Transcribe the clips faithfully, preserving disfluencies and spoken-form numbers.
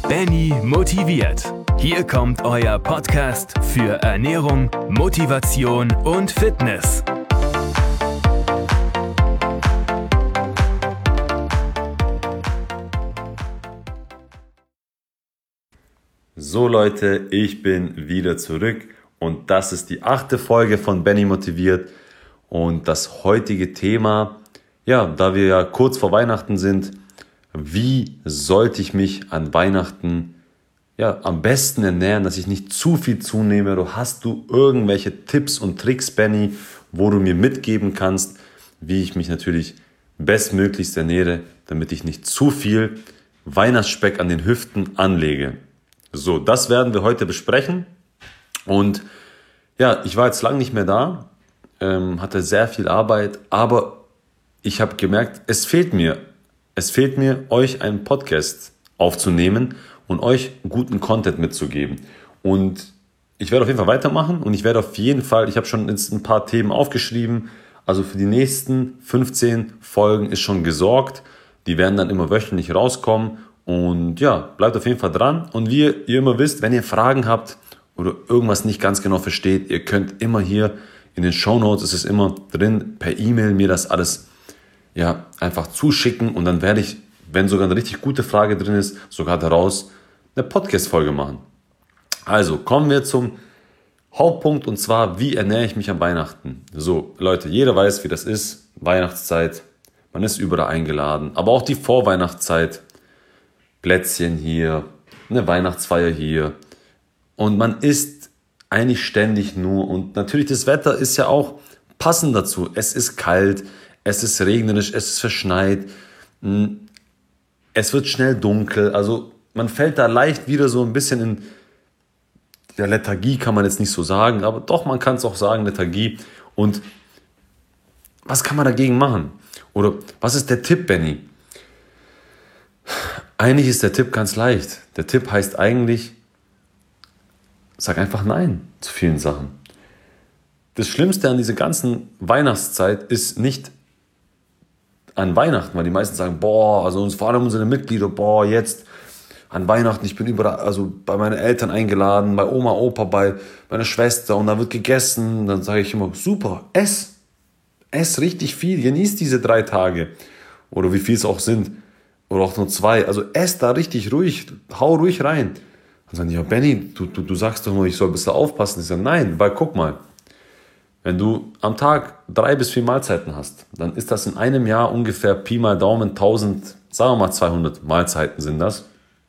Benny motiviert. Hier kommt euer Podcast für Ernährung, Motivation und Fitness. So Leute, ich bin wieder zurück und das ist die achte Folge von Benny motiviert und das heutige Thema, ja, da wir ja kurz vor Weihnachten sind, wie sollte ich mich an Weihnachten ja, am besten ernähren, dass ich nicht zu viel zunehme? Oder hast du irgendwelche Tipps und Tricks, Benny, wo du mir mitgeben kannst, wie ich mich natürlich bestmöglichst ernähre, damit ich nicht zu viel Weihnachtsspeck an den Hüften anlege? So, das werden wir heute besprechen. Und ja, ich war jetzt lange nicht mehr da, ähm, hatte sehr viel Arbeit, aber ich habe gemerkt, es fehlt mir. Es fehlt mir, euch einen Podcast aufzunehmen und euch guten Content mitzugeben. Und ich werde auf jeden Fall weitermachen und ich werde auf jeden Fall, ich habe schon jetzt ein paar Themen aufgeschrieben, also für die nächsten fünfzehn Folgen ist schon gesorgt. Die werden dann immer wöchentlich rauskommen und ja, bleibt auf jeden Fall dran. Und wie ihr immer wisst, wenn ihr Fragen habt oder irgendwas nicht ganz genau versteht, ihr könnt immer hier in den Shownotes, ist es immer drin, per E-Mail mir das alles ja, einfach zuschicken und dann werde ich, wenn sogar eine richtig gute Frage drin ist, sogar daraus eine Podcast-Folge machen. Also kommen wir zum Hauptpunkt und zwar, wie ernähre ich mich an Weihnachten? So, Leute, jeder weiß, wie das ist, Weihnachtszeit, man ist überall eingeladen, aber auch die Vorweihnachtszeit, Plätzchen hier, eine Weihnachtsfeier hier und man isst eigentlich ständig nur und natürlich das Wetter ist ja auch passend dazu, es ist kalt, es ist regnerisch, es ist verschneit, es wird schnell dunkel, also man fällt da leicht wieder so ein bisschen in der Lethargie, kann man jetzt nicht so sagen, aber doch, man kann es auch sagen, Lethargie. Und was kann man dagegen machen? Oder was ist der Tipp, Benny? Eigentlich ist der Tipp ganz leicht. Der Tipp heißt eigentlich, sag einfach Nein zu vielen Sachen. Das Schlimmste an dieser ganzen Weihnachtszeit ist nicht an Weihnachten, weil die meisten sagen, boah, also uns, vor allem unsere Mitglieder, boah, jetzt an Weihnachten, ich bin überall, also bei meinen Eltern eingeladen, bei Oma, Opa, bei meiner Schwester und da wird gegessen, dann sage ich immer, super, ess, ess richtig viel, genieß diese drei Tage oder wie viel es auch sind oder auch nur zwei, also ess da richtig ruhig, hau ruhig rein. Dann sagen die, ja Benny, du, du, du sagst doch nur, ich soll ein bisschen aufpassen. Ich sage, nein, weil guck mal, wenn du am Tag drei bis vier Mahlzeiten hast, dann ist das in einem Jahr ungefähr Pi mal Daumen tausend, sagen wir mal zweihundert Mahlzeiten sind das.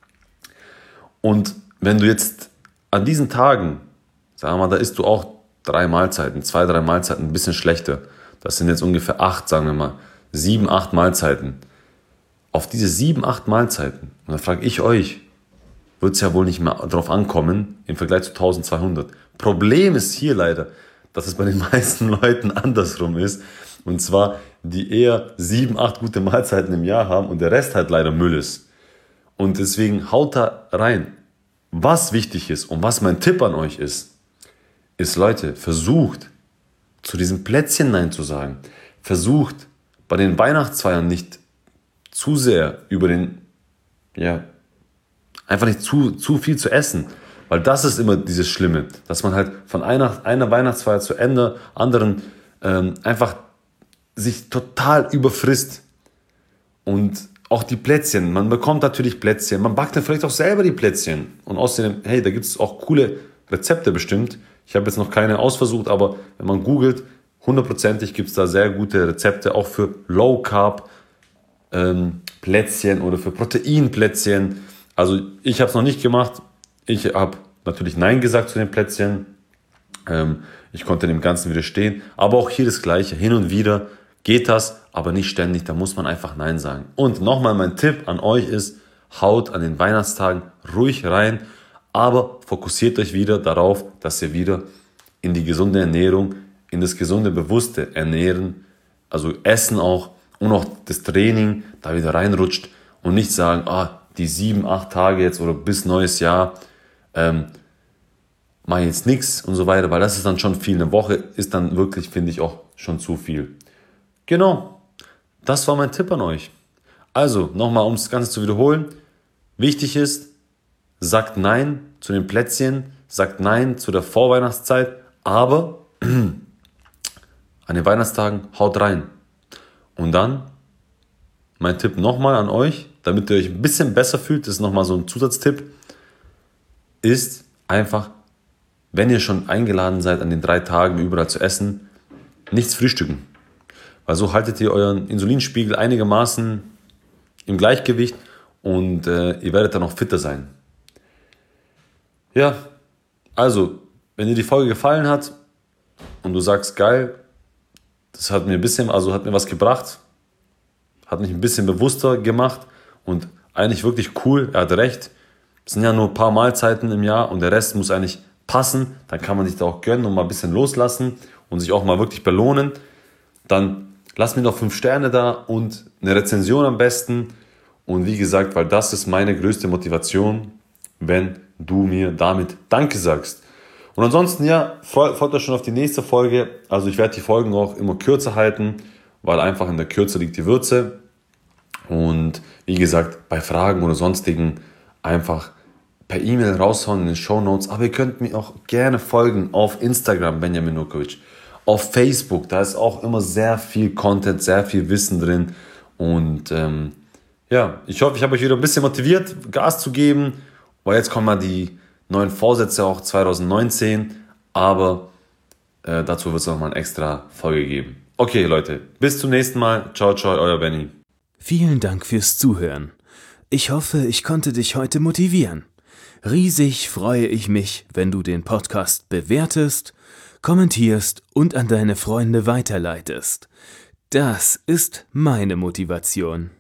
Und wenn du jetzt an diesen Tagen, sagen wir mal, da isst du auch drei Mahlzeiten, zwei, drei Mahlzeiten, ein bisschen schlechter. Das sind jetzt ungefähr acht, sagen wir mal, sieben, acht Mahlzeiten. Auf diese sieben, acht Mahlzeiten, und da frage ich euch, wird es ja wohl nicht mehr drauf ankommen im Vergleich zu eintausendzweihundert. Problem ist hier leider, dass es bei den meisten Leuten andersrum ist. Und zwar, die eher sieben, acht gute Mahlzeiten im Jahr haben und der Rest halt leider Müll ist. Und deswegen haut da rein. Was wichtig ist und was mein Tipp an euch ist, ist, Leute, versucht, zu diesem Plätzchen Nein zu sagen. Versucht, bei den Weihnachtsfeiern nicht zu sehr über den, ja, einfach nicht zu, zu viel zu essen. Weil das ist immer dieses Schlimme, dass man halt von einer, einer Weihnachtsfeier zur Ende, anderen ähm, einfach sich total überfrisst. Und auch die Plätzchen, man bekommt natürlich Plätzchen, man backt dann vielleicht auch selber die Plätzchen. Und außerdem, hey, da gibt es auch coole Rezepte bestimmt. Ich habe jetzt noch keine ausversucht, aber wenn man googelt, hundertprozentig gibt es da sehr gute Rezepte, auch für Low Carb ähm, Plätzchen oder für Proteinplätzchen. Also ich habe es noch nicht gemacht. Ich habe natürlich Nein gesagt zu den Plätzchen. Ähm, ich konnte dem Ganzen widerstehen. Aber auch hier das Gleiche. Hin und wieder geht das, aber nicht ständig. Da muss man einfach Nein sagen. Und nochmal mein Tipp an euch ist, haut an den Weihnachtstagen ruhig rein, aber fokussiert euch wieder darauf, dass ihr wieder in die gesunde Ernährung, in das gesunde, bewusste Ernähren, also Essen auch und auch das Training da wieder reinrutscht und nicht sagen, ah, die sieben, acht Tage jetzt oder bis neues Jahr, ähm, mache jetzt nichts und so weiter, weil das ist dann schon viel. Eine Woche ist dann wirklich, finde ich, auch schon zu viel. Genau, das war mein Tipp an euch. Also, nochmal, um das Ganze zu wiederholen. Wichtig ist, sagt Nein zu den Plätzchen, sagt Nein zu der Vorweihnachtszeit, aber an den Weihnachtstagen haut rein. Und dann, mein Tipp nochmal an euch, damit ihr euch ein bisschen besser fühlt, das ist nochmal so ein Zusatztipp, ist einfach, wenn ihr schon eingeladen seid, an den drei Tagen überall zu essen, nichts frühstücken. Weil so haltet ihr euren Insulinspiegel einigermaßen im Gleichgewicht und äh, ihr werdet dann auch fitter sein. Ja, also, wenn dir die Folge gefallen hat und du sagst, geil, das hat mir ein bisschen, also hat mir was gebracht, hat mich ein bisschen bewusster gemacht und eigentlich wirklich cool, er hat recht, es sind ja nur ein paar Mahlzeiten im Jahr und der Rest muss eigentlich passen, dann kann man sich da auch gönnen und mal ein bisschen loslassen und sich auch mal wirklich belohnen, dann lass mir doch fünf Sterne da und eine Rezension am besten und wie gesagt, weil das ist meine größte Motivation, wenn du mir damit Danke sagst. Und ansonsten, ja, freut euch schon auf die nächste Folge. Also ich werde die Folgen auch immer kürzer halten, weil einfach in der Kürze liegt die Würze. Und wie gesagt, bei Fragen oder sonstigen einfach per E-Mail raushauen in den Shownotes. Aber ihr könnt mir auch gerne folgen auf Instagram, Benjamin Nurkovic. Auf Facebook, da ist auch immer sehr viel Content, sehr viel Wissen drin. Und ähm, ja, ich hoffe, ich habe euch wieder ein bisschen motiviert, Gas zu geben. Weil jetzt kommen mal die neuen Vorsätze auch zwanzig neunzehn, aber äh, dazu wird es nochmal eine extra Folge geben. Okay Leute, bis zum nächsten Mal. Ciao, ciao, euer Benny. Vielen Dank fürs Zuhören. Ich hoffe, ich konnte dich heute motivieren. Riesig freue ich mich, wenn du den Podcast bewertest, kommentierst und an deine Freunde weiterleitest. Das ist meine Motivation.